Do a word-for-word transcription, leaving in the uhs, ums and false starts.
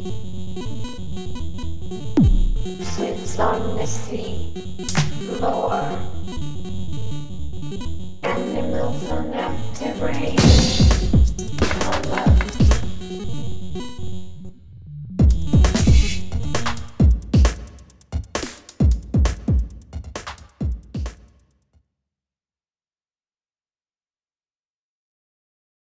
Swims on the sea floor. Animals on active range.